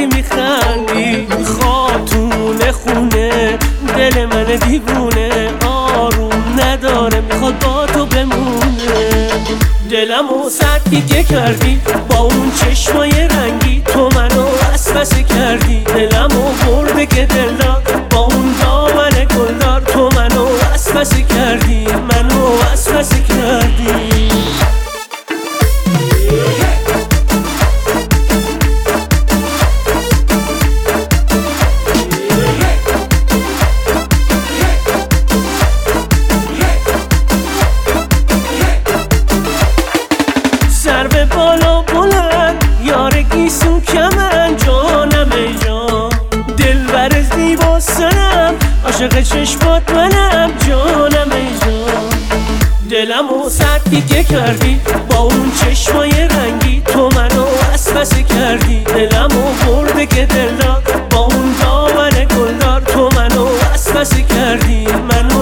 وقتی میخندی خاتون خونه دل من دیوونه آروم نداره میخواد با تو بمونه دلمو سرد دیگه کردی با اون چشمای رنگی تو منو وسوسه کردی دلمو برده که دلدار با اون دامن گلدار تو منو وسوسه کردی منو وسوسه کردی سر به بالا بلند یار گیسو کمن جانم ای جان دلبر زیبا سنم عاشق چشمات منم جانم ای جان دلمو سرد دیگه کردی با اون چشمای رنگی تو منو وسوسه کردی دلمو برده که دلدار با اون دامن گلدار تو منو وسوسه کردی منو